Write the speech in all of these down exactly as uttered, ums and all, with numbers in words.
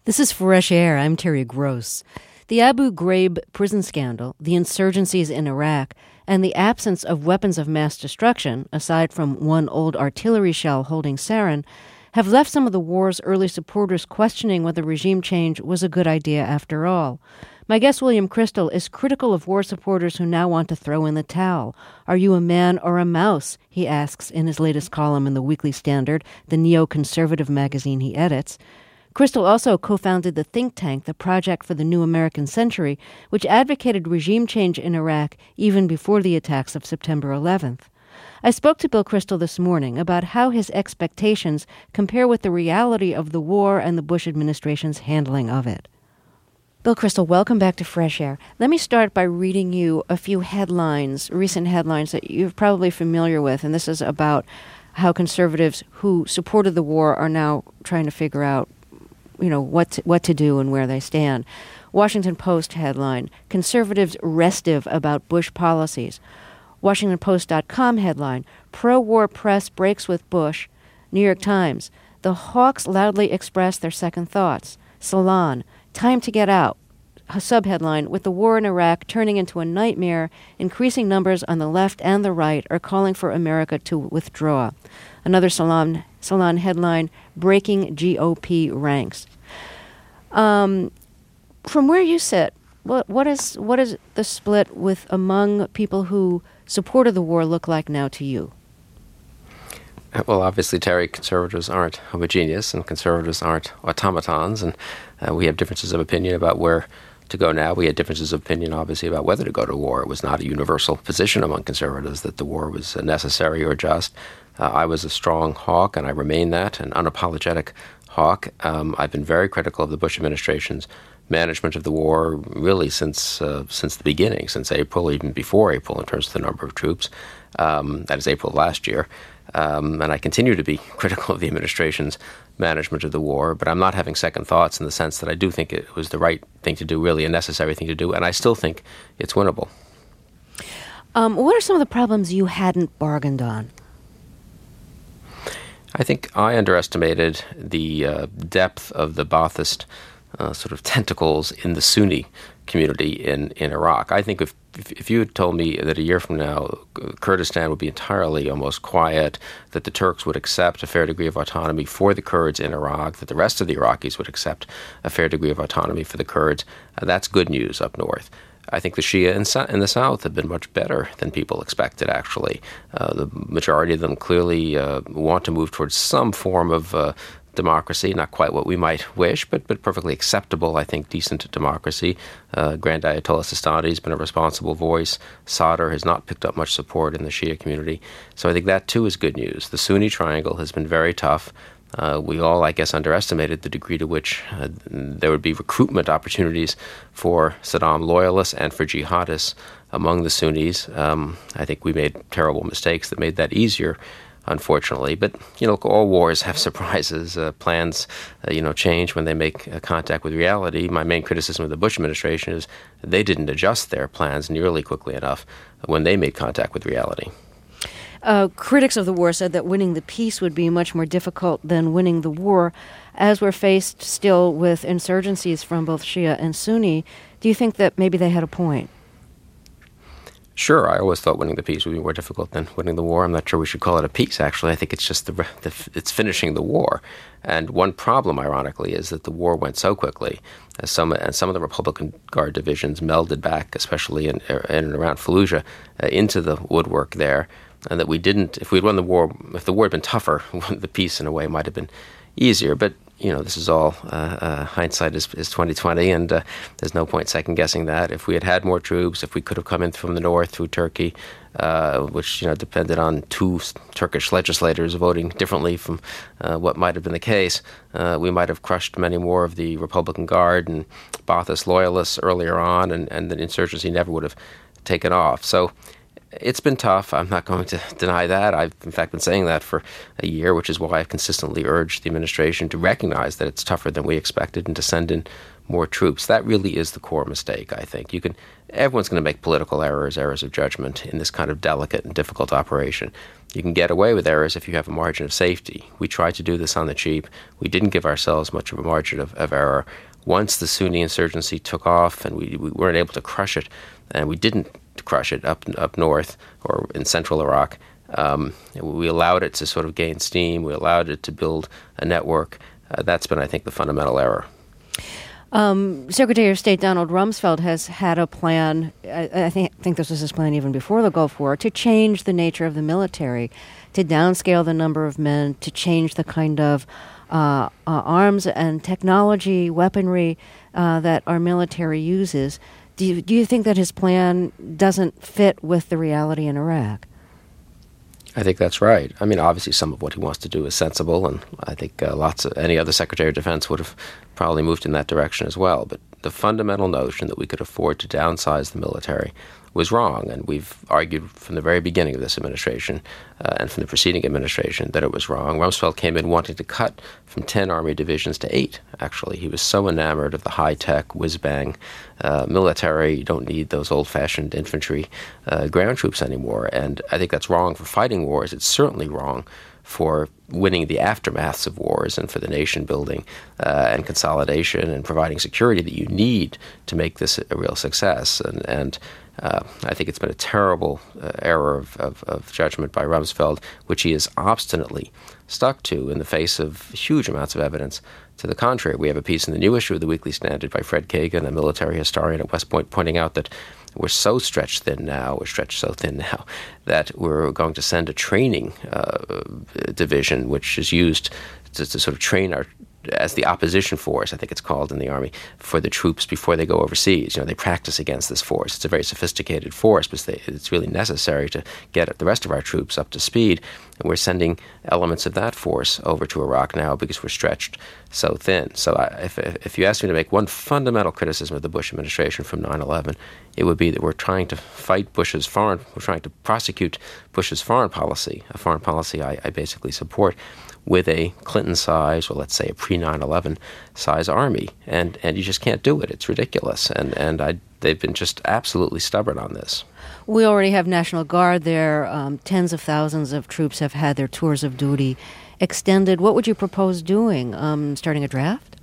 This is Fresh Air. I'm Terry Gross. The Abu Ghraib prison scandal, the insurgencies in Iraq, and the absence of weapons of mass destruction, aside from one old artillery shell holding sarin, have left some of the war's early supporters questioning whether regime change was a good idea after all. My guest, William Kristol, is critical of war supporters who now want to throw in the towel. Are you a man or a mouse? He asks in his latest column in the Weekly Standard, the neo-conservative magazine he edits. Kristol also co-founded the think tank, the Project for the New American Century, which advocated regime change in Iraq even before the attacks of September eleventh. I spoke to Bill Kristol this morning about how his expectations compare with the reality of the war and the Bush administration's handling of it. Bill Kristol, welcome back to Fresh Air. Let me start by reading you a few headlines, recent headlines that you're probably familiar with, and this is about how conservatives who supported the war are now trying to figure out you know, what to, what to do and where they stand. Washington Post headline, Conservatives restive about Bush policies. Washington Post dot com headline, Pro-war press breaks with Bush. New York Times, the hawks loudly express their second thoughts. Salon, time to get out. A subheadline, with the war in Iraq turning into a nightmare, increasing numbers on the left and the right are calling for America to withdraw. Another Salon, Salon headline, breaking G O P ranks. Um, from where you sit, what, what is what is the split with among people who supported the war look like now to you? Well, obviously, Terry, conservatives aren't homogeneous, and conservatives aren't automatons, and uh, we have differences of opinion about where to go now. We had differences of opinion, obviously, about whether to go to war. It was not a universal position among conservatives that the war was necessary or just. Uh, I was a strong hawk, and I remain that, an unapologetic hawk. Um, I've been very critical of the Bush administration's management of the war really since uh, since the beginning, since April, even before April, in terms of the number of troops. Um, that is April of last year. Um, and I continue to be critical of the administration's management of the war, but I'm not having second thoughts in the sense that I do think it was the right thing to do, really a necessary thing to do, and I still think it's winnable. Um, what are some of the problems you hadn't bargained on? I think I underestimated the uh, depth of the Ba'athist uh, sort of tentacles in the Sunni community in, in Iraq. I think if, if if you had told me that a year from now Kurdistan would be entirely almost quiet, that the Turks would accept a fair degree of autonomy for the Kurds in Iraq, that the rest of the Iraqis would accept a fair degree of autonomy for the Kurds, uh, that's good news up north. I think the Shia in, so- in the south have been much better than people expected, actually. Uh, the majority of them clearly uh, want to move towards some form of uh, democracy, not quite what we might wish, but but perfectly acceptable, I think, decent democracy. Uh, Grand Ayatollah Sistani has been a responsible voice. Sadr has not picked up much support in the Shia community. So I think that, too, is good news. The Sunni triangle has been very tough. Uh, we all, I guess, underestimated the degree to which uh, there would be recruitment opportunities for Saddam loyalists and for jihadists among the Sunnis. Um, I think we made terrible mistakes that made that easier, unfortunately. But, you know, all wars have surprises. Uh, plans, uh, you know, change when they make uh, contact with reality. My main criticism of the Bush administration is they didn't adjust their plans nearly quickly enough when they made contact with reality. Uh, critics of the war said that winning the peace would be much more difficult than winning the war. As we're faced still with insurgencies from both Shia and Sunni, do you think that maybe they had a point? Sure, I always thought winning the peace would be more difficult than winning the war. I'm not sure we should call it a peace, actually. I think it's just the, the it's finishing the war. And one problem, ironically, is that the war went so quickly. As some and some of the Republican Guard divisions melded back, especially in, in and around Fallujah, uh, into the woodwork there. And that we didn't, if we'd won the war, if the war had been tougher, the peace in a way might have been easier. But, you know, this is all, uh, uh, hindsight is, is twenty twenty, and uh, there's no point second guessing that. If we had had more troops, if we could have come in from the north through Turkey, uh, which, you know, depended on two Turkish legislators voting differently from uh, what might have been the case, uh, we might have crushed many more of the Republican Guard and Ba'athist loyalists earlier on, and, and the insurgency never would have taken off. So, It's been tough. I'm not going to deny that. I've, in fact, been saying that for a year, which is why I've consistently urged the administration to recognize that it's tougher than we expected and to send in more troops. That really is the core mistake, I think. You can, everyone's going to make political errors, errors of judgment in this kind of delicate and difficult operation. You can get away with errors if you have a margin of safety. We tried to do this on the cheap. We didn't give ourselves much of a margin of, of error. Once the Sunni insurgency took off and we, we weren't able to crush it, and we didn't crush it up up north or in central Iraq, um, we allowed it to sort of gain steam. We allowed it to build a network. Uh, that's been, I think, the fundamental error. Um, Secretary of State Donald Rumsfeld has had a plan, I, I think, think this was his plan even before the Gulf War, to change the nature of the military, to downscale the number of men, to change the kind of uh, uh, arms and technology, weaponry uh, that our military uses. Do you, do you think that his plan doesn't fit with the reality in Iraq? I think that's right. I mean, obviously, some of what he wants to do is sensible, and I think uh, lots of any other Secretary of Defense would have probably moved in that direction as well. But the fundamental notion that we could afford to downsize the military was wrong, and we've argued from the very beginning of this administration uh, and from the preceding administration that it was wrong. Rumsfeld came in wanting to cut from ten Army divisions to eight, actually. He was so enamored of the high-tech, whiz-bang uh, military. You don't need those old-fashioned infantry uh, ground troops anymore, and I think that's wrong for fighting wars. It's certainly wrong for winning the aftermaths of wars and for the nation building uh, and consolidation and providing security that you need to make this a real success. And, and uh, I think it's been a terrible uh, error of, of, of judgment by Rumsfeld, which he has obstinately stuck to in the face of huge amounts of evidence to the contrary. We have a piece in the new issue of the Weekly Standard by Fred Kagan, a military historian at West Point, pointing out that we're so stretched thin now, we're stretched so thin now, that we're going to send a training uh, division, which is used to, to sort of train our, as the opposition force, I think it's called in the Army, for the troops before they go overseas. You know, they practice against this force. It's a very sophisticated force, but they, it's really necessary to get the rest of our troops up to speed. And we're sending elements of that force over to Iraq now because we're stretched so thin. So I, if, if you ask me to make one fundamental criticism of the Bush administration from nine eleven, it would be that we're trying to fight Bush's foreign, we're trying to prosecute Bush's foreign policy, a foreign policy I, I basically support, with a Clinton size, or let's say a pre nine eleven size army. And and you just can't do it. It's ridiculous. And, and I, they've been just absolutely stubborn on this. We already have National Guard there. Um, tens of thousands of troops have had their tours of duty extended. What would you propose doing? Um, starting a draft?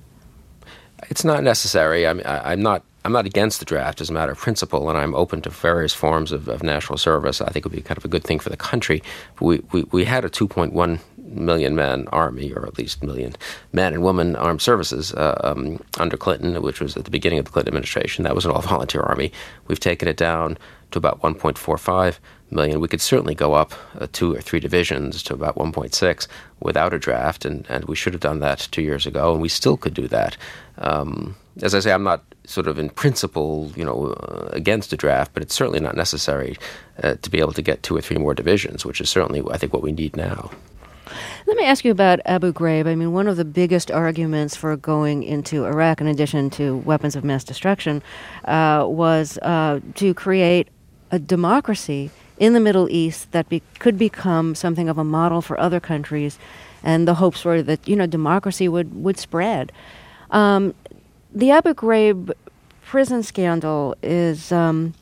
It's not necessary. I mean, I, I'm not I'm not against the draft as a matter of principle, and I'm open to various forms of, of national service. I think it would be kind of a good thing for the country. But we, we, we had a two point one million man army, or at least million men and women armed services uh, um, under Clinton, which was at the beginning of the Clinton administration. That was an all-volunteer army. We've taken it down to about one point four five million. We could certainly go up uh, two or three divisions to about one point six without a draft, and, and we should have done that two years ago, and we still could do that. Um, as I say, I'm not sort of in principle, you know, uh, against a draft, but it's certainly not necessary uh, to be able to get two or three more divisions, which is certainly, I think, what we need now. Let me ask you about Abu Ghraib. I mean, one of the biggest arguments for going into Iraq, in addition to weapons of mass destruction, uh, was uh, to create a democracy in the Middle East that be, could become something of a model for other countries, and the hopes were that, you know, democracy would, would spread. Um, the Abu Ghraib prison scandal is... Um,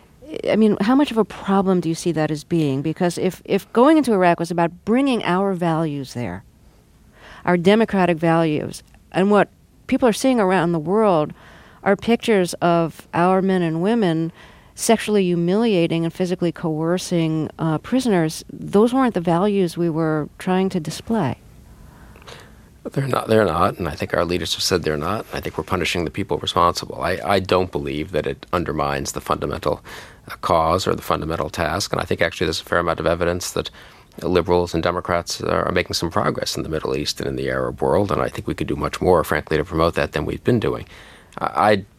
I mean, how much of a problem do you see that as being? Because if, if going into Iraq was about bringing our values there, our democratic values, and what people are seeing around the world are pictures of our men and women sexually humiliating and physically coercing uh, prisoners, those weren't the values we were trying to display. They're not. They're not, and I think our leaders have said they're not. I think we're punishing the people responsible. I, I don't believe that it undermines the fundamental uh, cause or the fundamental task, and I think actually there's a fair amount of evidence that uh, liberals and Democrats are making some progress in the Middle East and in the Arab world, and I think we could do much more, frankly, to promote that than we've been doing. I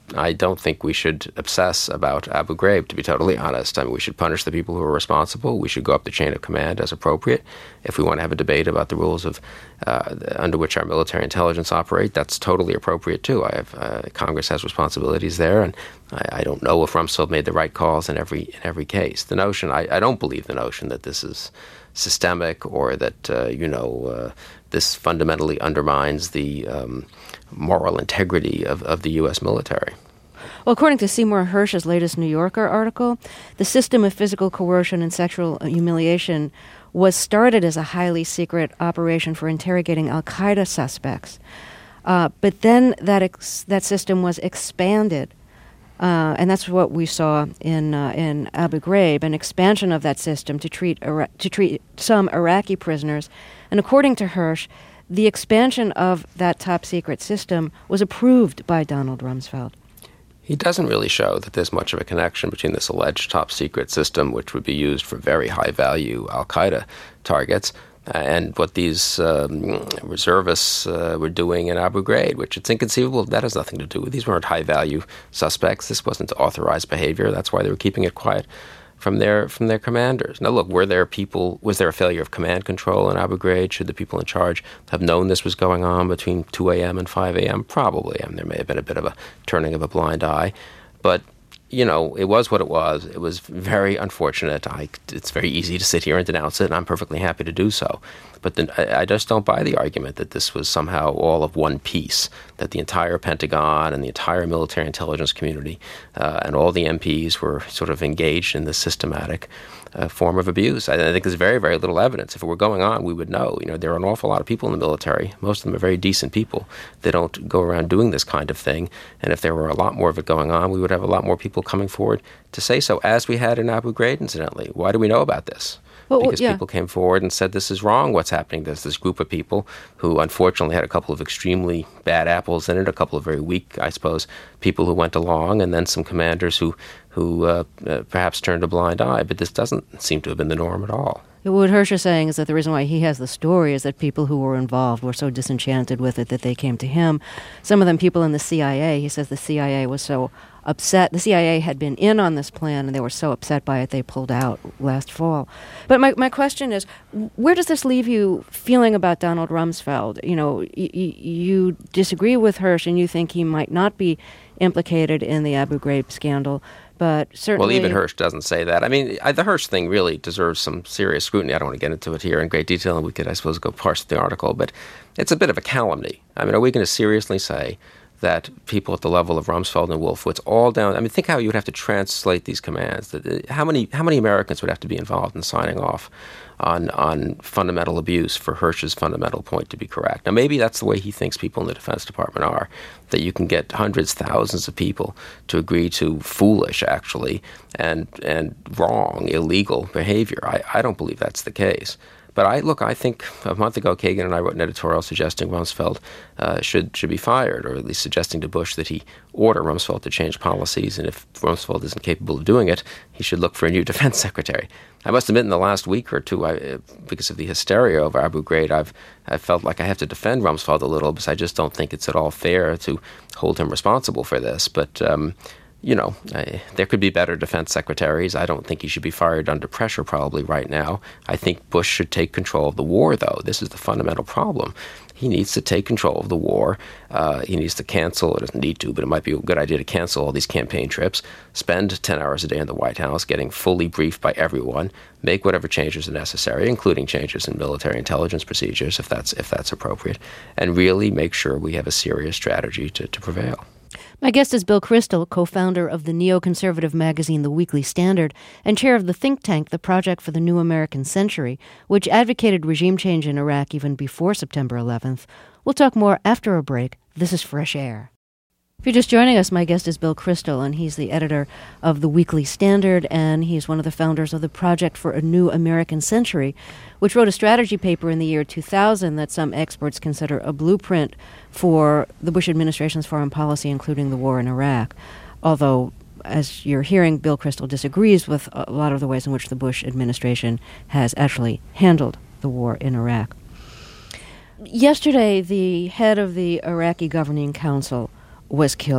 I don't think we should obsess about Abu Ghraib, to be totally honest. I mean, we should punish the people who are responsible. We should go up the chain of command as appropriate. If we want to have a debate about the rules of uh, under which our military intelligence operate, that's totally appropriate too. I have uh, Congress has responsibilities there, and I, I don't know if Rumsfeld made the right calls in every in every case. The notion, I, I don't believe the notion that this is systemic or that uh, you know uh, this fundamentally undermines the um, moral integrity of, of the U S military. Well, according to Seymour Hersh's latest New Yorker article, the system of physical coercion and sexual humiliation was started as a highly secret operation for interrogating al-Qaeda suspects. Uh, but then that ex- that system was expanded, uh, and that's what we saw in uh, in Abu Ghraib, an expansion of that system to treat Ira- to treat some Iraqi prisoners. And according to Hersh, the expansion of that top-secret system was approved by Donald Rumsfeld. He doesn't really show that there's much of a connection between this alleged top-secret system, which would be used for very high-value al-Qaeda targets, and what these um, reservists uh, were doing in Abu Ghraib, which it's inconceivable that has nothing to do with. These weren't high-value suspects. This wasn't authorized behavior. That's why they were keeping it quiet from their from their commanders. Now, look, were there people? Was there a failure of command control in Abu Ghraib? Should the people in charge have known this was going on between two a.m. and five a.m.? Probably. I mean, there may have been a bit of a turning of a blind eye, but you know, it was what it was. It was very unfortunate. I, it's very easy to sit here and denounce it, and I'm perfectly happy to do so. But then I, I just don't buy the argument that this was somehow all of one piece, that the entire Pentagon and the entire military intelligence community uh, and all the M Ps were sort of engaged in this systematic uh, form of abuse. I, I think there's very, very little evidence. If it were going on, we would know. You know, there are an awful lot of people in the military. Most of them are very decent people. They don't go around doing this kind of thing. And if there were a lot more of it going on, we would have a lot more people coming forward to say so, as we had in Abu Ghraib, incidentally. Why do we know about this? Well, because yeah. people came forward and said, this is wrong, what's happening. There's this group of people who unfortunately had a couple of extremely bad apples in it, a couple of very weak, I suppose, people who went along, and then some commanders who, who uh, uh, perhaps turned a blind eye. But this doesn't seem to have been the norm at all. What Hersh is saying is that the reason why he has the story is that people who were involved were so disenchanted with it that they came to him. Some of them people in the C I A. He says the C I A was so upset. The C I A had been in on this plan, and they were so upset by it they pulled out last fall. But my my question is, where does this leave you feeling about Donald Rumsfeld? You know, y- y- you disagree with Hersh, and you think he might not be implicated in the Abu Ghraib scandal. But certainly, well, even Hersh doesn't say that. I mean, I, the Hersh thing really deserves some serious scrutiny. I don't want to get into it here in great detail, and we could, I suppose, go parse the article. But it's a bit of a calumny. I mean, are we going to seriously say that people at the level of Rumsfeld and Wolfowitz, all down? I mean, think how you would have to translate these commands. That how many how many Americans would have to be involved in signing off on on fundamental abuse for Hersh's fundamental point to be correct? Now, maybe that's the way he thinks people in the Defense Department are, that you can get hundreds, thousands of people to agree to foolish, actually, and and wrong, illegal behavior. I, I don't believe that's the case. But I look, I think a month ago, Kagan and I wrote an editorial suggesting Rumsfeld uh, should should be fired, or at least suggesting to Bush that he order Rumsfeld to change policies, and if Rumsfeld isn't capable of doing it, he should look for a new defense secretary. I must admit, in the last week or two, I, because of the hysteria over Abu Ghraib, I've I felt like I have to defend Rumsfeld a little, because I just don't think it's at all fair to hold him responsible for this. But um, you know, I, there could be better defense secretaries. I don't think he should be fired under pressure probably right now. I think Bush should take control of the war, though. This is the fundamental problem. He needs to take control of the war. Uh, he needs to cancel, it doesn't need to, but it might be a good idea to cancel all these campaign trips, spend ten hours a day in the White House getting fully briefed by everyone, make whatever changes are necessary, including changes in military intelligence procedures if that's if that's appropriate, and really make sure we have a serious strategy to, to prevail. My guest is Bill Kristol, co-founder of the neoconservative magazine The Weekly Standard and chair of the think tank The Project for the New American Century, which advocated regime change in Iraq even before September eleventh. We'll talk more after a break. This is Fresh Air. If you're just joining us, my guest is Bill Kristol, and he's the editor of The Weekly Standard, and he's one of the founders of the Project for a New American Century, which wrote a strategy paper in the year two thousand that some experts consider a blueprint for the Bush administration's foreign policy, including the war in Iraq. Although, as you're hearing, Bill Kristol disagrees with a lot of the ways in which the Bush administration has actually handled the war in Iraq. Yesterday, the head of the Iraqi Governing Council was killed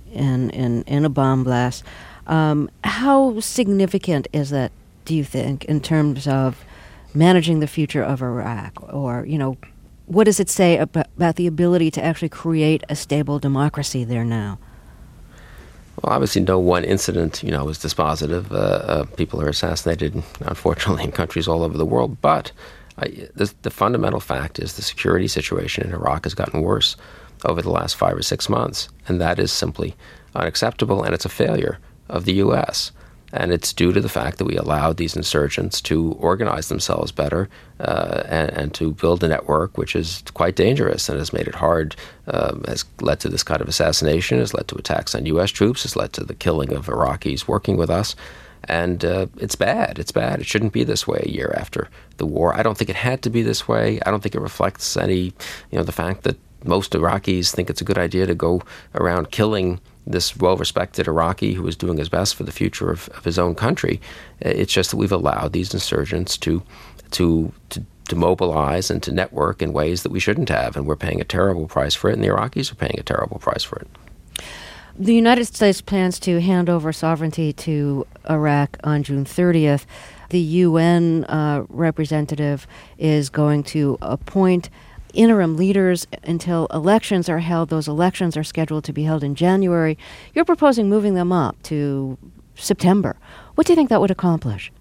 in, in, in a bomb blast. Um, how significant is that, do you think, in terms of managing the future of Iraq? Or, you know, what does it say about, about the ability to actually create a stable democracy there now? Well, obviously, no one incident, you know, is dispositive. Uh, uh, people are assassinated, unfortunately, in countries all over the world. But I, the, the fundamental fact is the security situation in Iraq has gotten worse over the last five or six months, and that is simply unacceptable, and it's a failure of the U S And it's due to the fact that we allowed these insurgents to organize themselves better uh, and, and to build a network which is quite dangerous and has made it hard, uh, has led to this kind of assassination, has led to attacks on U S troops, has led to the killing of Iraqis working with us. And uh, it's bad. It's bad. It shouldn't be this way a year after the war. I don't think it had to be this way. I don't think it reflects any, you know, the fact that most Iraqis think it's a good idea to go around killing this well-respected Iraqi who is doing his best for the future of, of his own country. It's just that we've allowed these insurgents to, to to to mobilize and to network in ways that we shouldn't have, and we're paying a terrible price for it, and the Iraqis are paying a terrible price for it. The United States plans to hand over sovereignty to Iraq on June thirtieth. The U N uh, representative is going to appoint interim leaders until elections are held. Those elections are scheduled to be held in January. You're proposing moving them up to September. What do you think that would accomplish?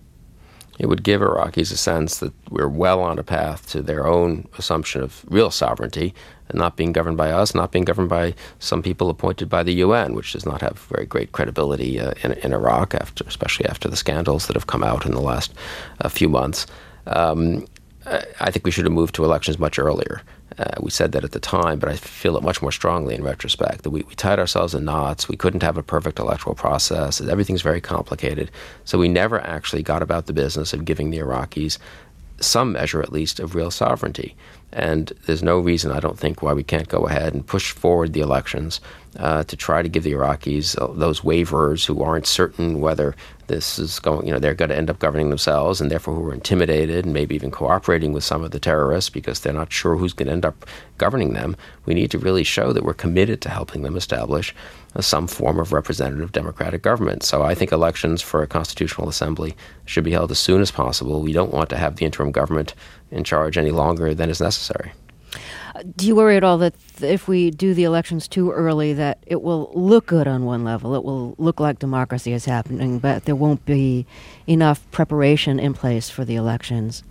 It would give Iraqis a sense that we're well on a path to their own assumption of real sovereignty and not being governed by us, not being governed by some people appointed by the U N, which does not have very great credibility uh, in, in Iraq, after, especially after the scandals that have come out in the last uh, few months. Um, I think we should have moved to elections much earlier. Uh, we said that at the time, but I feel it much more strongly in retrospect, that we, we tied ourselves in knots. We couldn't have a perfect electoral process. Everything's very complicated. So we never actually got about the business of giving the Iraqis some measure, at least, of real sovereignty. And there's no reason, I don't think, why we can't go ahead and push forward the elections uh, to try to give the Iraqis, uh, those waverers who aren't certain whether this is going, you know, they're going to end up governing themselves, and therefore who are intimidated and maybe even cooperating with some of the terrorists because they're not sure who's going to end up governing them. We need to really show that we're committed to helping them establish uh, some form of representative democratic government. So I think elections for a constitutional assembly should be held as soon as possible. We don't want to have the interim government in charge any longer than is necessary. Do you worry at all that if we do the elections too early, that it will look good on one level, it will look like democracy is happening, but there won't be enough preparation in place for the elections?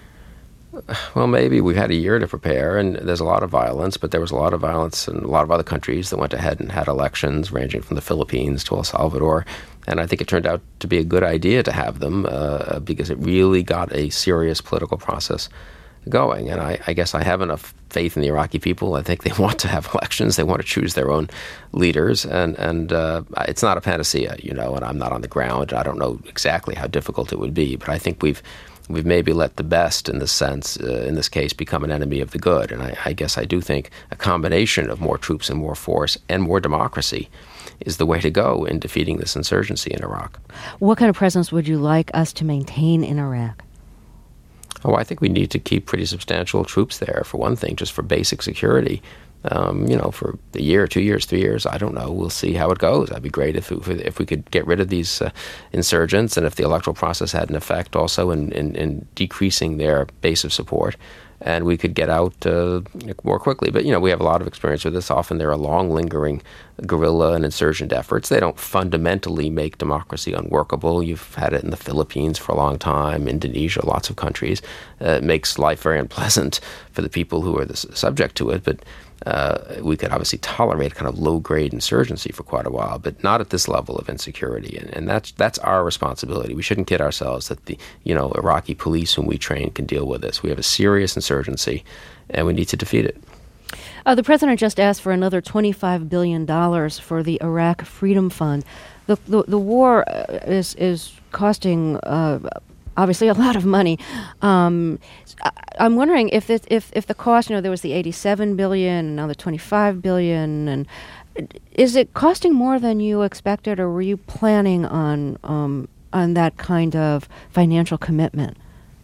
Well, maybe we've had a year to prepare, and there's a lot of violence, but there was a lot of violence in a lot of other countries that went ahead and had elections, ranging from the Philippines to El Salvador. And I think it turned out to be a good idea to have them uh, because it really got a serious political process going. And I, I guess I have enough faith in the Iraqi people. I think they want to have elections. They want to choose their own leaders. And, and uh, it's not a panacea, you know, and I'm not on the ground. I don't know exactly how difficult it would be. But I think we've we've maybe let the best, in this sense, uh, in this case, become an enemy of the good. And I, I guess I do think a combination of more troops and more force and more democracy is the way to go in defeating this insurgency in Iraq. What kind of presence would you like us to maintain in Iraq? Oh, I think we need to keep pretty substantial troops there, for one thing, just for basic security. Um, you know, for a year, two years, three years, I don't know. We'll see how it goes. That'd be great if if, if we could get rid of these uh, insurgents, and if the electoral process had an effect also in, in, in decreasing their base of support, and we could get out uh, more quickly. But, you know, we have a lot of experience with this. Often there are long, lingering guerrilla and insurgent efforts. They don't fundamentally make democracy unworkable. You've had it in the Philippines for a long time, Indonesia, lots of countries. Uh, it makes life very unpleasant for the people who are the, subject to it. But uh, we could obviously tolerate kind of low-grade insurgency for quite a while, but not at this level of insecurity. And, and that's that's our responsibility. We shouldn't kid ourselves that the you know Iraqi police whom we train can deal with this. We have a serious insurgency, and we need to defeat it. Uh, the president just asked for another twenty-five billion dollars for the Iraq Freedom Fund. The the, the war is is costing uh, obviously a lot of money. Um, I'm wondering if it, if if the cost, you know, there was the eighty-seven billion dollars and now the twenty-five billion dollars, and is it costing more than you expected, or were you planning on um, on that kind of financial commitment?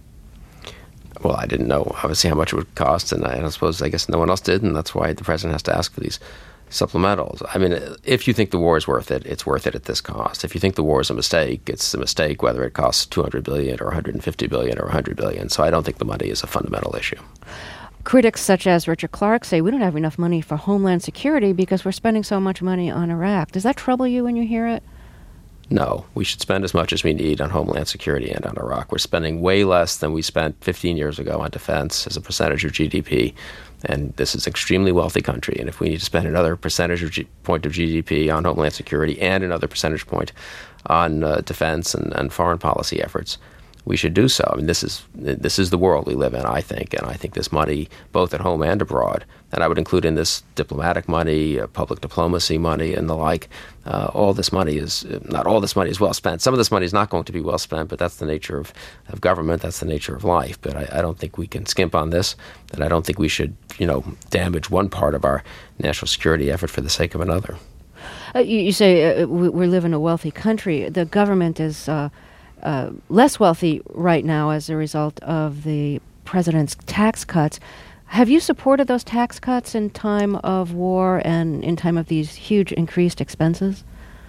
Well, I didn't know, obviously, how much it would cost, and I, and I suppose, I guess no one else did, and that's why the president has to ask for these supplementals. I mean, if you think the war is worth it, it's worth it at this cost. If you think the war is a mistake, it's a mistake whether it costs two hundred billion dollars or one hundred fifty billion dollars or one hundred billion dollars. So I don't think the money is a fundamental issue. Critics such as Richard Clarke say we don't have enough money for Homeland Security because we're spending so much money on Iraq. Does that trouble you when you hear it? No, we should spend as much as we need on Homeland Security and on Iraq. We're spending way less than we spent fifteen years ago on defense as a percentage of G D P. And this is an extremely wealthy country. And if we need to spend another percentage of G- point of G D P on Homeland Security and another percentage point on uh, defense and, and foreign policy efforts, we should do so. I mean, this is this is the world we live in, I think. And I think this money, both at home and abroad, and I would include in this diplomatic money, uh, public diplomacy money, and the like, uh, all this money is, not all this money is well spent. Some of this money is not going to be well spent, but that's the nature of, of government. That's the nature of life. But I, I don't think we can skimp on this, and I don't think we should, you know, damage one part of our national security effort for the sake of another. Uh, you, you say uh, we, we live in a wealthy country. The government is uh, uh, less wealthy right now as a result of the president's tax cuts. Have you supported those tax cuts in time of war and in time of these huge increased expenses?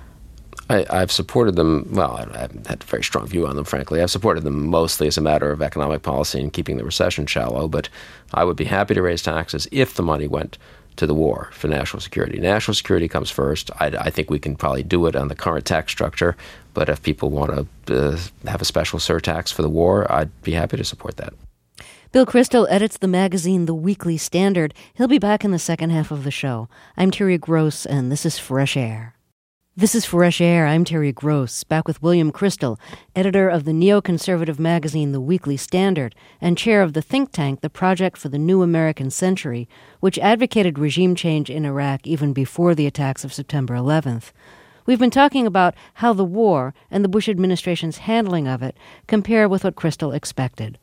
I, I've supported them, well, I, I haven't had a very strong view on them, frankly. I've supported them mostly as a matter of economic policy and keeping the recession shallow, but I would be happy to raise taxes if the money went to the war for national security. National security comes first. I, I think we can probably do it on the current tax structure, but if people want to uh, have a special surtax for the war, I'd be happy to support that. Bill Kristol edits the magazine The Weekly Standard. He'll be back in the second half of the show. I'm Terry Gross, and this is Fresh Air. This is Fresh Air. I'm Terry Gross, back with William Kristol, editor of the neoconservative magazine The Weekly Standard and chair of the think tank, the Project for the New American Century, which advocated regime change in Iraq even before the attacks of September eleventh. We've been talking about how the war and the Bush administration's handling of it compare with what Kristol expected.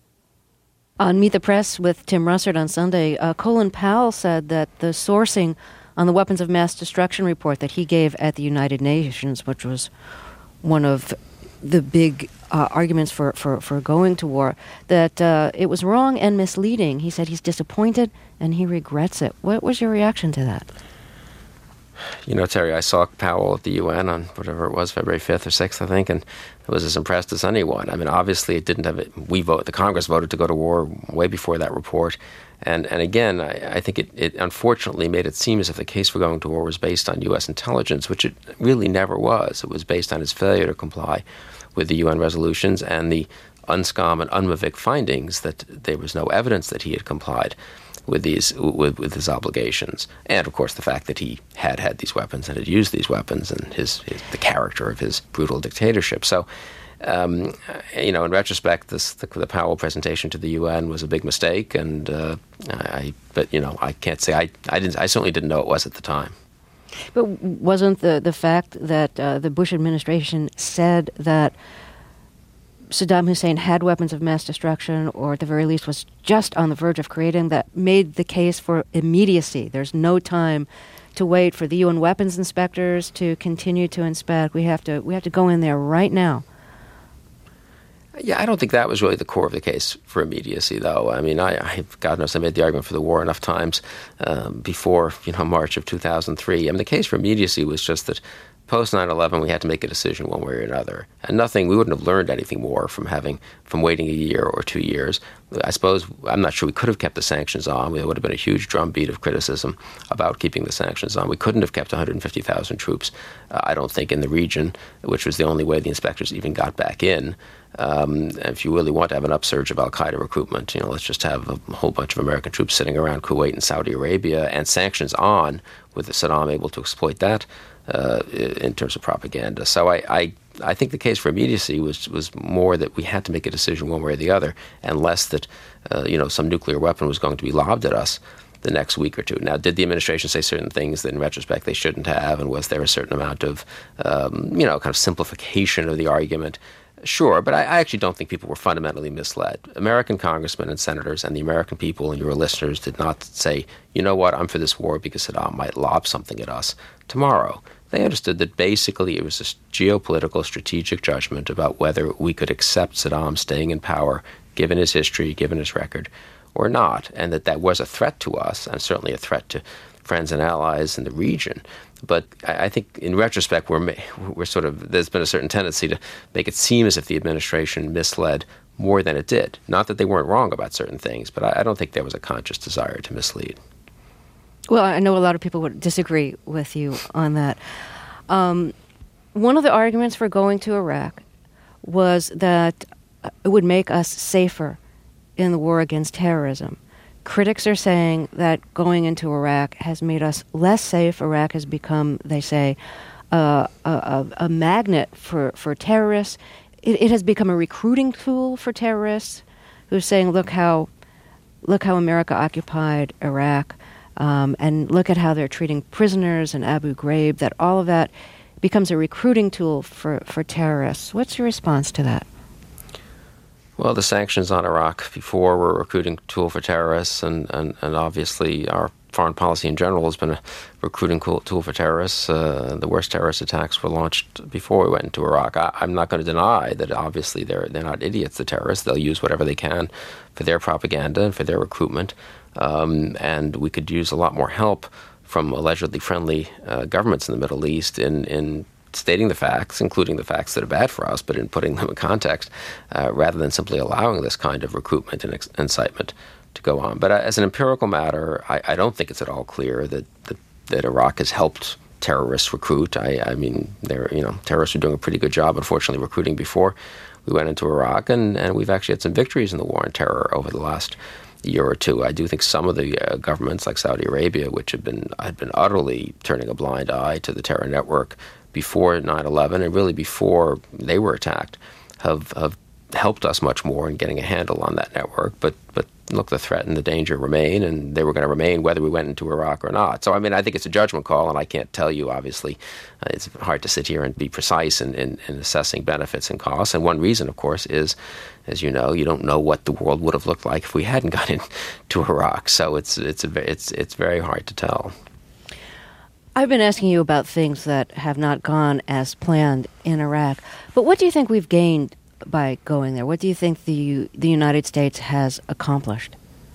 On Meet the Press with Tim Russert on Sunday, uh, Colin Powell said that the sourcing on the weapons of mass destruction report that he gave at the United Nations, which was one of the big uh, arguments for, for, for going to war, that uh, it was wrong and misleading. He said he's disappointed and he regrets it. What was your reaction to that? You know, Terry, I saw Powell at the U N on whatever it was, February fifth or sixth, I think, and I was as impressed as anyone. I mean, obviously, it didn't have it. We vote, the Congress voted to go to war way before that report. And and again, I, I think it, it unfortunately made it seem as if the case for going to war was based on U S intelligence, which it really never was. It was based on his failure to comply with the U N resolutions and the UNSCOM and UNMOVIC findings that there was no evidence that he had complied with these with, with his obligations, and of course the fact that he had had these weapons and had used these weapons, and his, his the character of his brutal dictatorship. So, um, you know, in retrospect, this the, the Powell presentation to the U N was a big mistake, and uh, I. But you know, I can't say I. I didn't. I certainly didn't know it was at the time. But wasn't the the fact that uh, the Bush administration said that Saddam Hussein had weapons of mass destruction, or at the very least was just on the verge of creating, that made the case for immediacy? There's no time to wait for the U N weapons inspectors to continue to inspect. We have to we have to go in there right now. Yeah, I don't think that was really the core of the case for immediacy, though. I mean, I, I God knows I made the argument for the war enough times um, before, you know, March of two thousand three. I mean, the case for immediacy was just that post nine eleven, we had to make a decision one way or another. And nothing, we wouldn't have learned anything more from having, from waiting a year or two years. I suppose, I'm not sure we could have kept the sanctions on. There would have been a huge drumbeat of criticism about keeping the sanctions on. We couldn't have kept one hundred fifty thousand troops, uh, I don't think, in the region, which was the only way the inspectors even got back in. Um, if you really want to have an upsurge of al-Qaeda recruitment, you know, let's just have a whole bunch of American troops sitting around Kuwait and Saudi Arabia, and sanctions on, with Saddam able to exploit that uh, in terms of propaganda. So I, I, I think the case for immediacy was was more that we had to make a decision one way or the other, and less that uh, you know some nuclear weapon was going to be lobbed at us the next week or two. Now, did the administration say certain things that in retrospect they shouldn't have, and was there a certain amount of um, you know kind of simplification of the argument? Sure, but I, I actually don't think people were fundamentally misled. American congressmen and senators and the American people and your listeners did not say, you know what, I'm for this war because Saddam might lob something at us tomorrow. They understood that basically it was a geopolitical strategic judgment about whether we could accept Saddam staying in power, given his history, given his record, or not, and that that was a threat to us, and certainly a threat to friends and allies in the region. But I, I think in retrospect, we're, we're sort of, there's been a certain tendency to make it seem as if the administration misled more than it did. Not that they weren't wrong about certain things, but I, I don't think there was a conscious desire to mislead. Well, I know a lot of people would disagree with you on that. Um, one of the arguments for going to Iraq was that it would make us safer in the war against terrorism. Critics are saying that going into Iraq has made us less safe. Iraq has become, they say, uh, a, a magnet for, for terrorists. It, it has become a recruiting tool for terrorists who's saying, look how, look how America occupied Iraq. Um, and look at how they're treating prisoners in Abu Ghraib, that all of that becomes a recruiting tool for, for terrorists. What's your response to that? Well, the sanctions on Iraq before were a recruiting tool for terrorists, and, and, and obviously our foreign policy in general has been a recruiting tool for terrorists. Uh, the worst terrorist attacks were launched before we went into Iraq. I, I'm not going to deny that obviously they're, they're not idiots, the terrorists. They'll use whatever they can for their propaganda and for their recruitment. Um, and we could use a lot more help from allegedly friendly uh, governments in the Middle East in, in stating the facts, including the facts that are bad for us, but in putting them in context, uh, rather than simply allowing this kind of recruitment and ex- incitement to go on. But uh, as an empirical matter, I, I don't think it's at all clear that, that, that Iraq has helped terrorists recruit. I, I mean, they're, you know, terrorists are doing a pretty good job, unfortunately, recruiting before we went into Iraq, and, and we've actually had some victories in the war on terror over the last year or two. I do think some of the uh, governments, like Saudi Arabia, which had been had been utterly turning a blind eye to the terror network before nine eleven, and really before they were attacked, have, have helped us much more in getting a handle on that network. But but look, the threat and the danger remain, and they were going to remain whether we went into Iraq or not. So, I mean, I think it's a judgment call, and I can't tell you, obviously. Uh, it's hard to sit here and be precise in, in, in assessing benefits and costs. And one reason, of course, is, as you know, you don't know what the world would have looked like if we hadn't gone into Iraq. So it's it's a, it's it's very hard to tell. I've been asking you about things that have not gone as planned in Iraq. But what do you think we've gained by going there? What do you think the the United States has accomplished?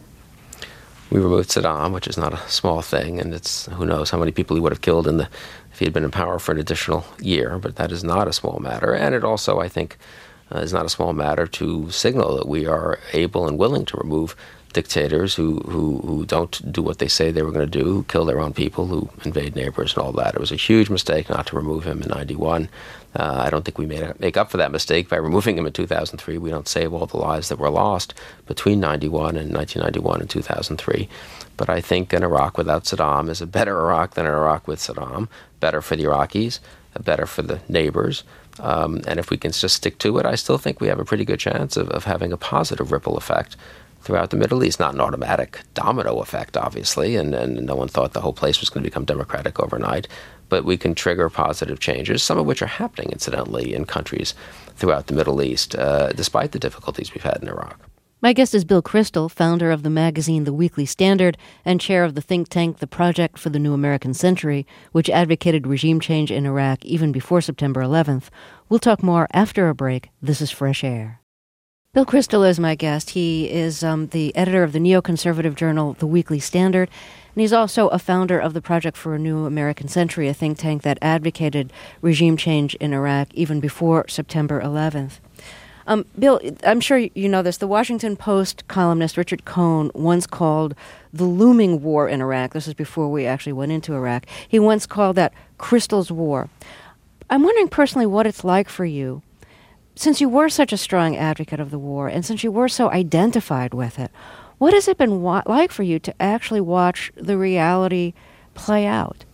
We removed Saddam, which is not a small thing, and it's who knows how many people he would have killed in the if he had been in power for an additional year. But that is not a small matter, and it also, I think, uh, is not a small matter to signal that we are able and willing to remove dictators who, who, who don't do what they say they were going to do, who kill their own people, who invade neighbors and all that. It was a huge mistake not to remove him in ninety-one. Uh, I don't think we made a, make up for that mistake by removing him in two thousand three. We don't save all the lives that were lost between ninety-one and nineteen ninety-one and two thousand three. But I think an Iraq without Saddam is a better Iraq than an Iraq with Saddam, better for the Iraqis, better for the neighbors. Um, and if we can just stick to it, I still think we have a pretty good chance of, of having a positive ripple effect throughout the Middle East. Not an automatic domino effect, obviously, and, and no one thought the whole place was going to become democratic overnight, but we can trigger positive changes, some of which are happening, incidentally, in countries throughout the Middle East, uh, despite the difficulties we've had in Iraq. My guest is Bill Kristol, founder of the magazine The Weekly Standard and chair of the think tank The Project for the New American Century, which advocated regime change in Iraq even before September eleventh. We'll talk more after a break. This is Fresh Air. Bill Kristol is my guest. He is um, the editor of the neoconservative journal The Weekly Standard, and he's also a founder of the Project for a New American Century, a think tank that advocated regime change in Iraq even before September eleventh. Um, Bill, I'm sure you know this. The Washington Post columnist Richard Cohn once called the looming war in Iraq, this is before we actually went into Iraq, he once called that Kristol's War. I'm wondering personally what it's like for you, since you were such a strong advocate of the war and since you were so identified with it. What has it been wa- like for you to actually watch the reality play out?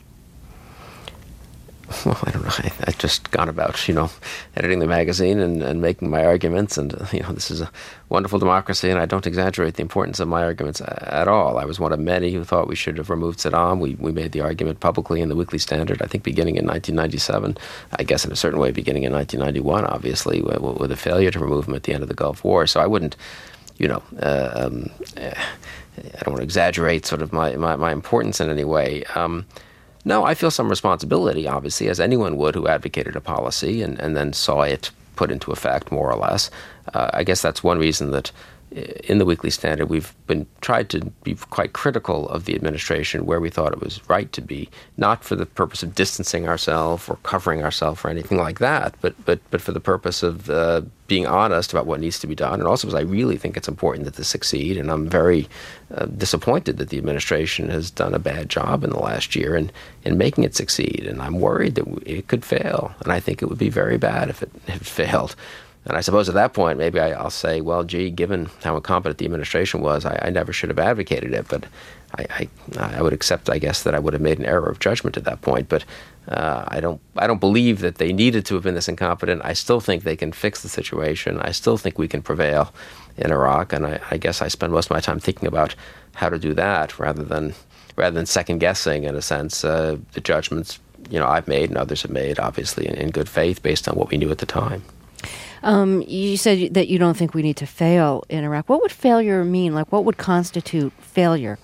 Well, I don't know. I, I just gone about, you know, editing the magazine and, and making my arguments. And, uh, you know, this is a wonderful democracy, and I don't exaggerate the importance of my arguments at all. I was one of many who thought we should have removed Saddam. We we made the argument publicly in the Weekly Standard, I think beginning in nineteen ninety-seven. I guess in a certain way beginning in nineteen ninety-one, obviously, with, with a failure to remove him at the end of the Gulf War. So I wouldn't, you know, uh, um, I don't want to exaggerate sort of my, my, my importance in any way. Um No, I feel some responsibility, obviously, as anyone would who advocated a policy and, and then saw it put into effect, more or less. Uh, I guess that's one reason that, in the Weekly Standard, we've been tried to be quite critical of the administration where we thought it was right to be, not for the purpose of distancing ourselves or covering ourselves or anything like that, but but but for the purpose of uh, being honest about what needs to be done, and also because I really think it's important that this succeed, and I'm very uh, disappointed that the administration has done a bad job in the last year in, in making it succeed, and I'm worried that it could fail, and I think it would be very bad if it, if it failed. And I suppose at that point, maybe I, I'll say, well, gee, given how incompetent the administration was, I, I never should have advocated it. But I, I, I would accept, I guess, that I would have made an error of judgment at that point. But uh, I don't, I don't believe that they needed to have been this incompetent. I still think they can fix the situation. I still think we can prevail in Iraq. And I, I guess I spend most of my time thinking about how to do that rather than rather than second guessing, in a sense, uh, the judgments you know I've made and others have made, obviously in, in good faith, based on what we knew at the time. Um, you said that you don't think we need to fail in Iraq. What would failure mean? Like, what would constitute failure?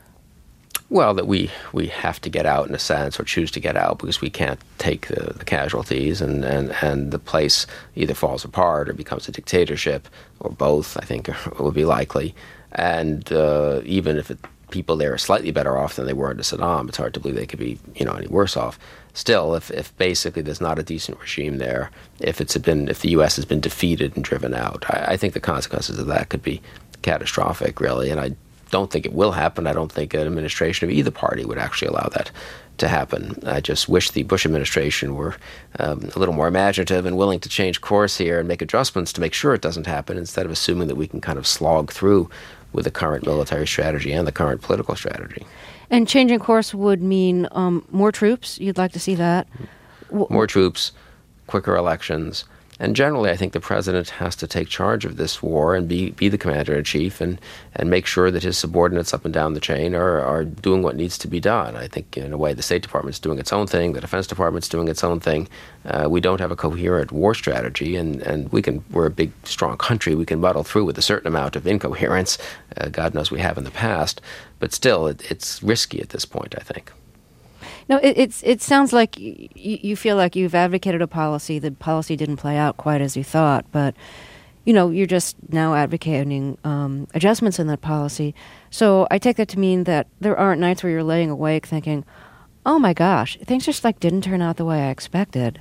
Well, that we, we have to get out in a sense, or choose to get out, because we can't take the, the casualties, and, and, and the place either falls apart or becomes a dictatorship, or both, I think, would be likely. And uh, even if it, people there are slightly better off than they were under Saddam, it's hard to believe they could be you know any worse off. Still, if, if basically there's not a decent regime there, if it's been if the U S has been defeated and driven out, I, I think the consequences of that could be catastrophic, really. And I don't think it will happen. I don't think an administration of either party would actually allow that to happen. I just wish the Bush administration were um, a little more imaginative and willing to change course here and make adjustments to make sure it doesn't happen, instead of assuming that we can kind of slog through with the current military strategy and the current political strategy. And changing course would mean um, more troops? You'd like to see that? More troops, quicker elections. And generally, I think the president has to take charge of this war and be, be the commander-in-chief and, and make sure that his subordinates up and down the chain are, are doing what needs to be done. I think, in a way, the State Department's doing its own thing, the Defense Department's doing its own thing. Uh, we don't have a coherent war strategy, and, and we can, we're a big, strong country. We can muddle through with a certain amount of incoherence. Uh, God knows we have in the past. But still, it, it's risky at this point, I think. No, it, it's it sounds like y- you feel like you've advocated a policy. The policy didn't play out quite as you thought, but you know you're just now advocating um, adjustments in that policy. So I take that to mean that there aren't nights where you're laying awake thinking, "Oh my gosh, things just like didn't turn out the way I expected."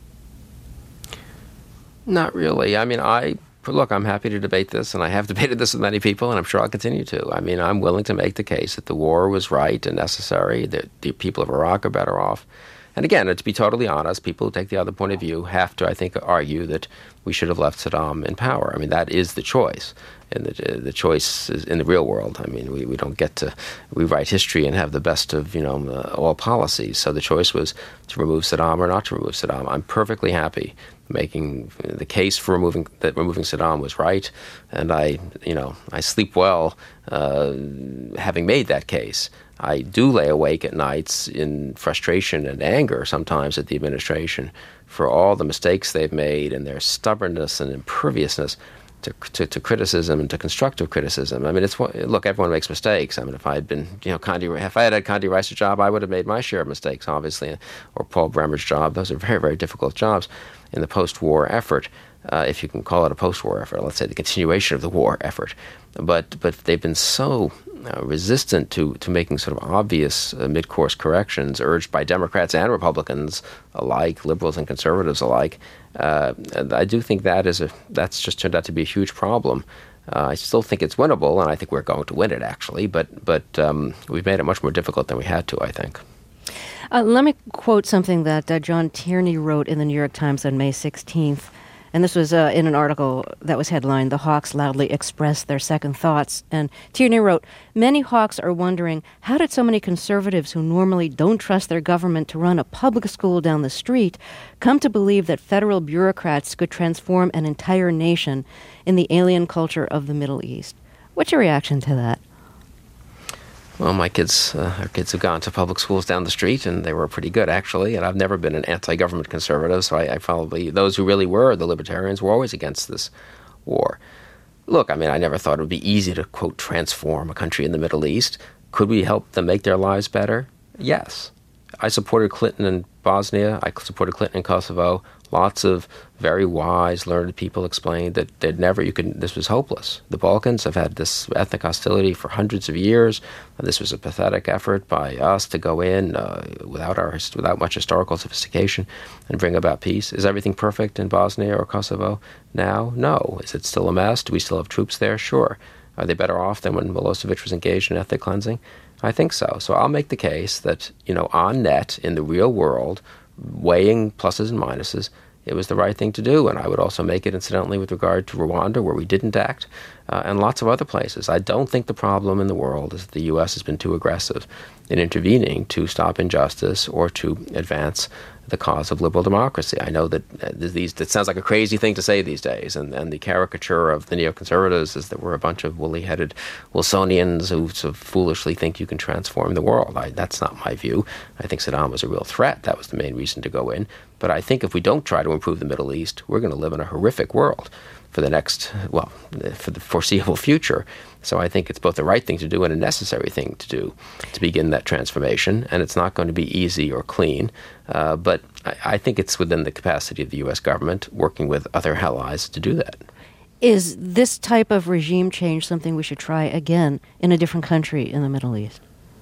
Not really. I mean, I look. I'm happy to debate this, and I have debated this with many people, and I'm sure I'll continue to. I mean, I'm willing to make the case that the war was right and necessary, that the people of Iraq are better off. And again, to be totally honest, people who take the other point of view have to, I think, argue that we should have left Saddam in power. I mean, that is the choice. And the, the choice is in the real world. I mean, we, we don't get to rewrite history and have the best of, you know, uh, all policies. So the choice was to remove Saddam or not to remove Saddam. I'm perfectly happy making the case for removing that removing Saddam was right, and I, you know, I sleep well uh, having made that case. I do lay awake at nights in frustration and anger sometimes at the administration for all the mistakes they've made and their stubbornness and imperviousness to, to, to criticism and to constructive criticism. I mean, it's look, everyone makes mistakes. I mean, if I had been, you know, Condi, if I had had Condi Rice's job, I would have made my share of mistakes, obviously, or Paul Bremer's job. Those are very, very difficult jobs in the post-war effort, uh, if you can call it a post-war effort. Let's say the continuation of the war effort. But but they've been so uh, resistant to, to making sort of obvious uh, mid-course corrections urged by Democrats and Republicans alike, liberals and conservatives alike. Uh, I do think that is a that's just turned out to be a huge problem. Uh, I still think it's winnable, and I think we're going to win it, actually. But but um, we've made it much more difficult than we had to, I think. Uh, let me quote something that uh, John Tierney wrote in the New York Times on May sixteenth. And this was uh, in an article that was headlined, "The Hawks Loudly Express Their Second Thoughts." And Tierney wrote, "Many Hawks are wondering, how did so many conservatives who normally don't trust their government to run a public school down the street come to believe that federal bureaucrats could transform an entire nation in the alien culture of the Middle East?" What's your reaction to that? Well, my kids, uh, our kids have gone to public schools down the street, and they were pretty good, actually. And I've never been an anti-government conservative, so I, I probably, those who really were, the libertarians, were always against this war. Look, I mean, I never thought it would be easy to, quote, transform a country in the Middle East. Could we help them make their lives better? Yes. I supported Clinton in Bosnia. I supported Clinton in Kosovo. Lots of very wise, learned people explained that they'd never, you could, this was hopeless. The Balkans have had this ethnic hostility for hundreds of years. This was a pathetic effort by us to go in uh, without our without much historical sophistication and bring about peace. Is everything perfect in Bosnia or Kosovo now? No. Is it still a mess? Do we still have troops there? Sure. Are they better off than when Milosevic was engaged in ethnic cleansing? I think so. So I'll make the case that, you know, on net, in the real world, weighing pluses and minuses, it was the right thing to do. And I would also make it, incidentally, with regard to Rwanda, where we didn't act, uh, and lots of other places. I don't think the problem in the world is that the U S has been too aggressive in intervening to stop injustice or to advance the cause of liberal democracy. I know that uh, these that sounds like a crazy thing to say these days, and, and the caricature of the neoconservatives is that we're a bunch of woolly-headed Wilsonians who sort of foolishly think you can transform the world. I, that's not my view. I think Saddam was a real threat. That was the main reason to go in. But I think if we don't try to improve the Middle East, we're going to live in a horrific world for the next, well, for the foreseeable future. So I think it's both the right thing to do and a necessary thing to do to begin that transformation. And it's not going to be easy or clean. Uh, but I, I think it's within the capacity of the U S government working with other allies to do that. Is this type of regime change something we should try again in a different country in the Middle East?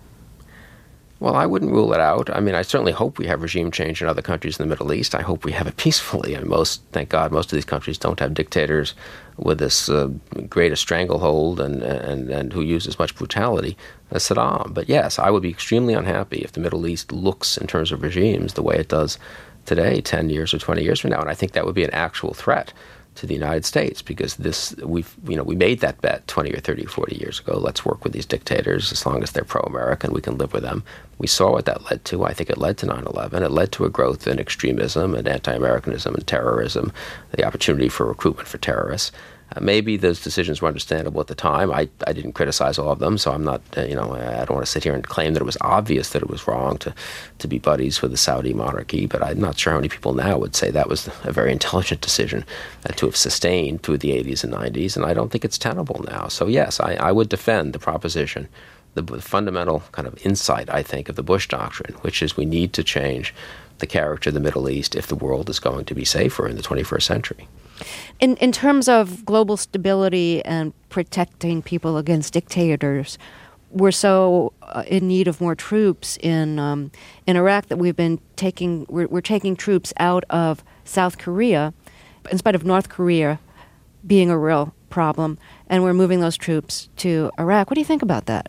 Well, I wouldn't rule it out. I mean, I certainly hope we have regime change in other countries in the Middle East. I hope we have it peacefully. And most, thank God, most of these countries don't have dictators with this uh, greatest stranglehold and, and, and who use as much brutality as Saddam. But yes, I would be extremely unhappy if the Middle East looks in terms of regimes the way it does today, ten years or twenty years from now. And I think that would be an actual threat to the United States, because this we've you know we made that bet twenty or thirty or forty years ago. Let's work with these dictators as long as they're pro-American. We can live with them. We saw what that led to. I think it led to nine eleven. It led to a growth in extremism and anti-Americanism and terrorism, the opportunity for recruitment for terrorists. Uh, maybe those decisions were understandable at the time. I, I didn't criticize all of them, so I'm not, uh, you know, I don't want to sit here and claim that it was obvious that it was wrong to, to be buddies with the Saudi monarchy, but I'm not sure how many people now would say that was a very intelligent decision uh, to have sustained through the eighties and nineties, and I don't think it's tenable now. So yes, I, I would defend the proposition, the, the fundamental kind of insight, I think, of the Bush Doctrine, which is we need to change the character of the Middle East if the world is going to be safer in the twenty-first century. In in terms of global stability and protecting people against dictators, we're so uh, in need of more troops in um, in Iraq that we've been taking we're, we're taking troops out of South Korea, in spite of North Korea being a real problem, and we're moving those troops to Iraq. What do you think about that?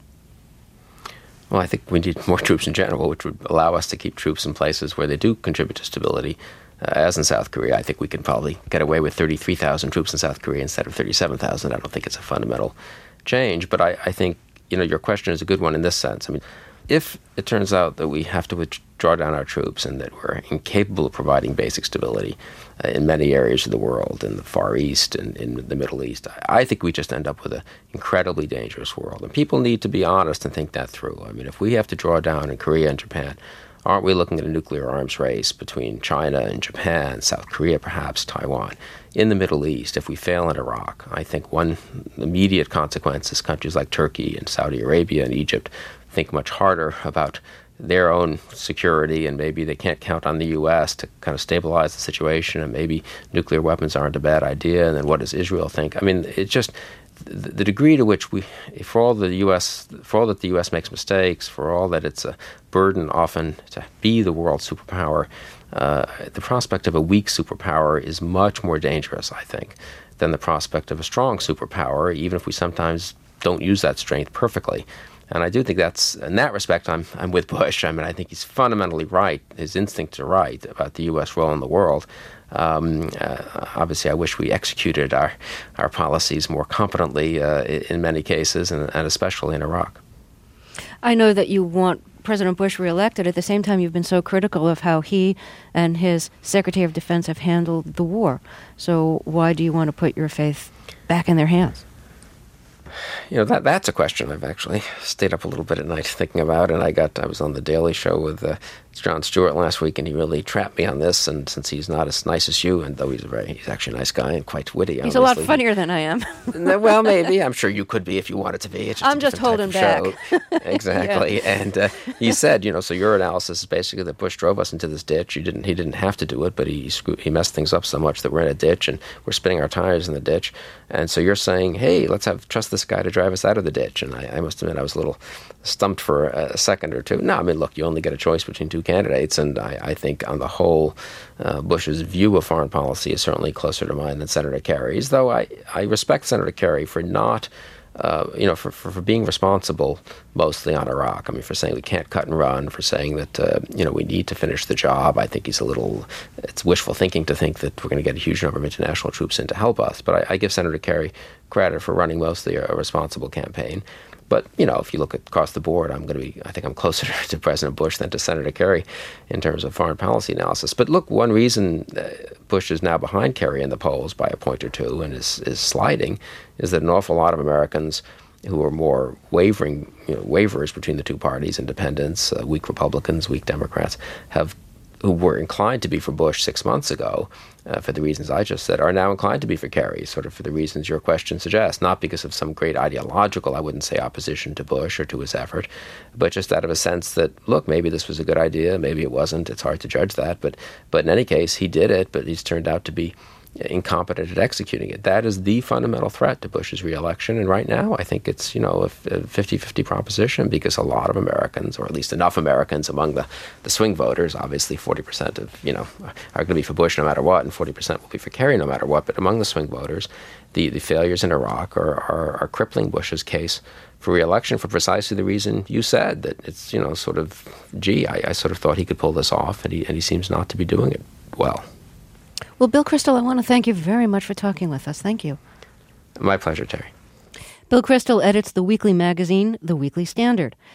Well, I think we need more troops in general, which would allow us to keep troops in places where they do contribute to stability. Uh, as in South Korea, I think we can probably get away with thirty-three thousand troops in South Korea instead of thirty-seven thousand. I don't think it's a fundamental change, but I, I think, you know, your question is a good one in this sense. I mean, if it turns out that we have to withdraw down our troops and that we're incapable of providing basic stability uh, in many areas of the world, in the Far East and in the Middle East, I, I think we just end up with an incredibly dangerous world. And people need to be honest and think that through. I mean, if we have to draw down in Korea and Japan, aren't we looking at a nuclear arms race between China and Japan, South Korea, perhaps Taiwan? In the Middle East, if we fail in Iraq, I think one immediate consequence is countries like Turkey and Saudi Arabia and Egypt think much harder about their own security, and maybe they can't count on the U S to kind of stabilize the situation, and maybe nuclear weapons aren't a bad idea, and then what does Israel think? I mean, it just... the degree to which we, for all the U S, for all that the U S makes mistakes, for all that it's a burden often to be the world superpower, uh, the prospect of a weak superpower is much more dangerous, I think, than the prospect of a strong superpower, even if we sometimes don't use that strength perfectly. And I do think that's, in that respect, I'm I'm with Bush. I mean, I think he's fundamentally right. His instincts are right about the U S role in the world. Um, uh, obviously, I wish we executed our, our policies more competently uh, in many cases, and, and especially in Iraq. I know that you want President Bush reelected. At the same time, you've been so critical of how he and his Secretary of Defense have handled the war. So why do you want to put your faith back in their hands? You know, that that's a question I've actually stayed up a little bit at night thinking about, and I got I was on the Daily Show with uh, Jon Stewart last week, and he really trapped me on this. And since he's not as nice as you, and though he's a very, he's actually a nice guy and quite witty, he's obviously. a lot funnier than I am. Well, maybe. I'm sure you could be if you wanted to be. It's just I'm a just holding back. Exactly. Yeah. And uh, he said, you know, so your analysis is basically that Bush drove us into this ditch. He didn't. He didn't have to do it, but he screwed, he messed things up so much that we're in a ditch and we're spinning our tires in the ditch. And so you're saying, hey, let's have trust this guy to drive us out of the ditch. And I, I must admit, I was a little stumped for a second or two. No, I mean, look, you only get a choice between two candidates, and I, I think on the whole, uh, Bush's view of foreign policy is certainly closer to mine than Senator Kerry's, though I, I respect Senator Kerry for not, uh, you know, for, for, for being responsible mostly on Iraq. I mean, for saying we can't cut and run, for saying that, uh, you know, we need to finish the job. I think he's a little, it's wishful thinking to think that we're going to get a huge number of international troops in to help us. But I, I give Senator Kerry credit for running mostly a, a responsible campaign. But, you know, if you look at, across the board, I'm going to be, I think I'm closer to President Bush than to Senator Kerry in terms of foreign policy analysis. But look, one reason uh, Bush is now behind Kerry in the polls by a point or two and is, is sliding is that an awful lot of Americans who are more wavering, you know, waverers between the two parties, independents, uh, weak Republicans, weak Democrats, have who were inclined to be for Bush six months ago, uh, for the reasons I just said, are now inclined to be for Kerry, sort of for the reasons your question suggests, not because of some great ideological, I wouldn't say, opposition to Bush or to his effort, but just out of a sense that, look, maybe this was a good idea, maybe it wasn't, it's hard to judge that, but but in any case, he did it, but he's turned out to be incompetent at executing it. That is the fundamental threat to Bush's reelection. And right now, I think it's, you know, a fifty-fifty proposition because a lot of Americans, or at least enough Americans among the, the swing voters, obviously forty percent of, you know, are going to be for Bush no matter what, and forty percent will be for Kerry no matter what. But among the swing voters, the, the failures in Iraq are, are, are crippling Bush's case for reelection for precisely the reason you said, that it's, you know, sort of, gee, I, I sort of thought he could pull this off, and he, and he seems not to be doing it well. Well, Bill Kristol, I want to thank you very much for talking with us. Thank you. My pleasure, Terry. Bill Kristol edits the weekly magazine, The Weekly Standard.